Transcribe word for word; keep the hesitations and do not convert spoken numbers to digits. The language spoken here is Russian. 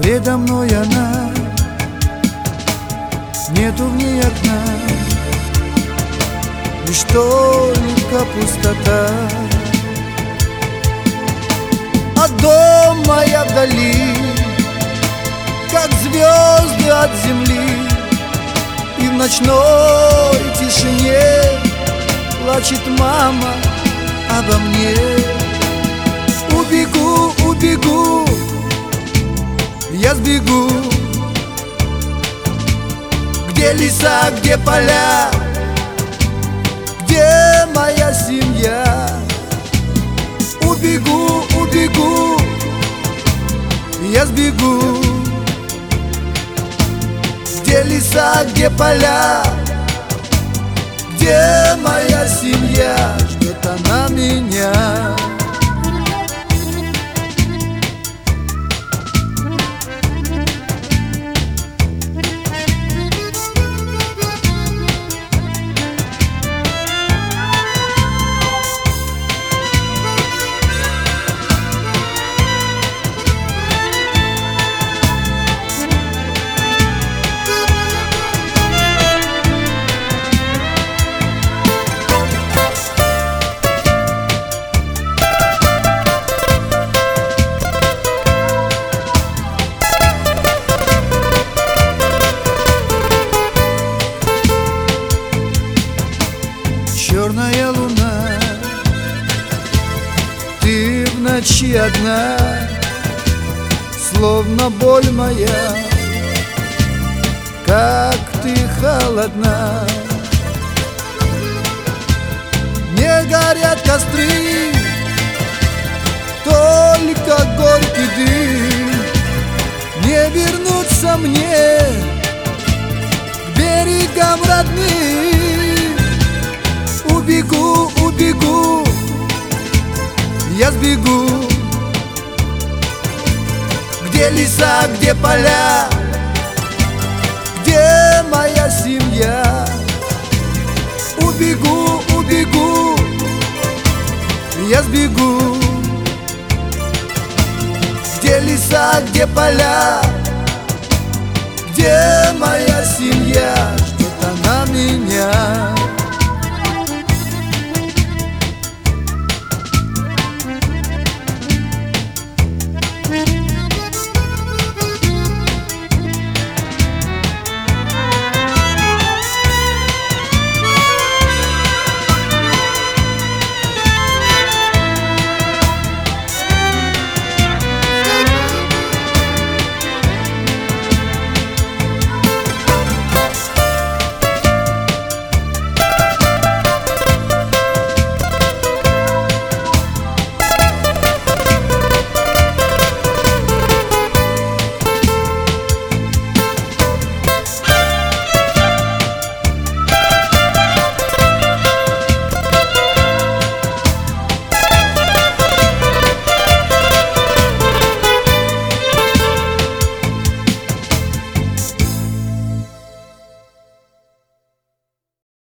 Передо мной она, нету в ней окна, лишь только пустота. А дом моя вдали, как звезды от земли, и в ночной тишине плачет мама обо мне. Убегу, убегу, я сбегу, где леса, где поля, где моя семья. Убегу, убегу, я сбегу, где леса, где поля, где моя семья. Ждет она меня. Черная луна, ты в ночи одна, словно боль моя, как ты холодна. Не горят костры, только горький дым. Не вернуться мне к берегам родным. Убегу, убегу, я сбегу, где леса, где поля, где моя семья. Убегу, убегу, я сбегу, где леса, где поля, где моя семья. Ждет она меня.